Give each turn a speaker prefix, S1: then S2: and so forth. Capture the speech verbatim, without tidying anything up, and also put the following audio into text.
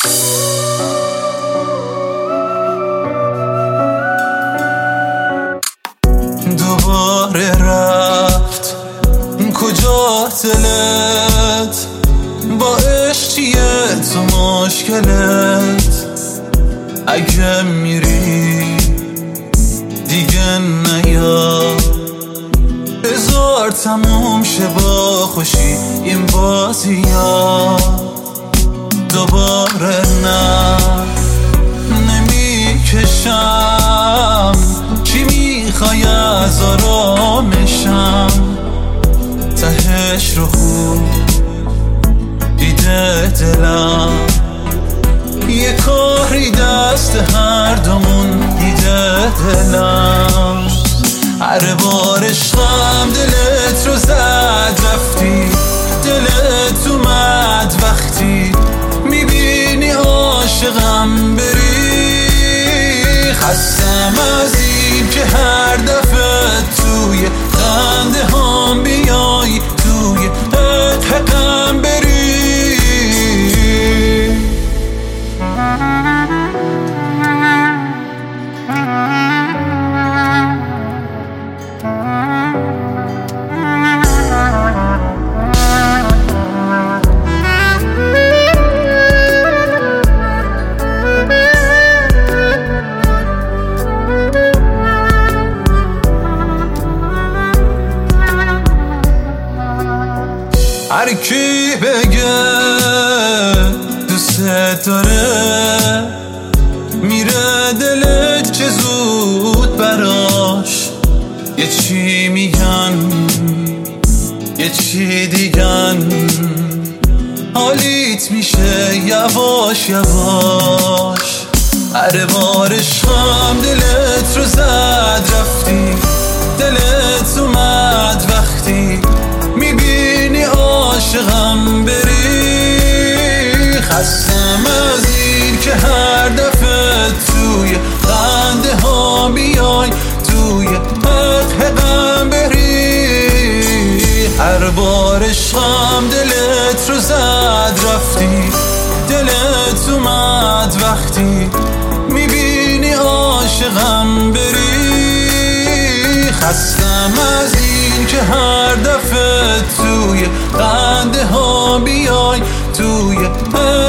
S1: دوباره رفت کجا دلت با عشقیه تو مشکلت؟ اگه میری دیگه نیا، بذار تموم شه با خوشی این بازی ها. دوباره نه نمیکشم، چی میخوای از آرامشم؟ تهش رو خوب دیده دلم، یه کاری دست هر دومون دیده دلم. هر بار عشقم دلت رو زد رفتی، دلت اومد وقتی میبینی عاشقم بری. خستم از این که هر دفعه توی خنده هم بیای، توی حقم بری. هر کی بگه دوست داره میره دلت چه زود براش. یه چی میگن یه چی دیگن، حالیت میشه یواش یواش. هر بار عشقم دلت رو زد رفتی، دلت اومد وقتی میبینی عاشقم بری. خستم از این که هر دفعه توی خنده ها بیای، توی حقم بری. هر بار عشقم دلت رو زد رفتی، دلت اومد وقتی میبینی عاشقم بری. خستم از این که هر دفعه توی خنده ها بیای، توی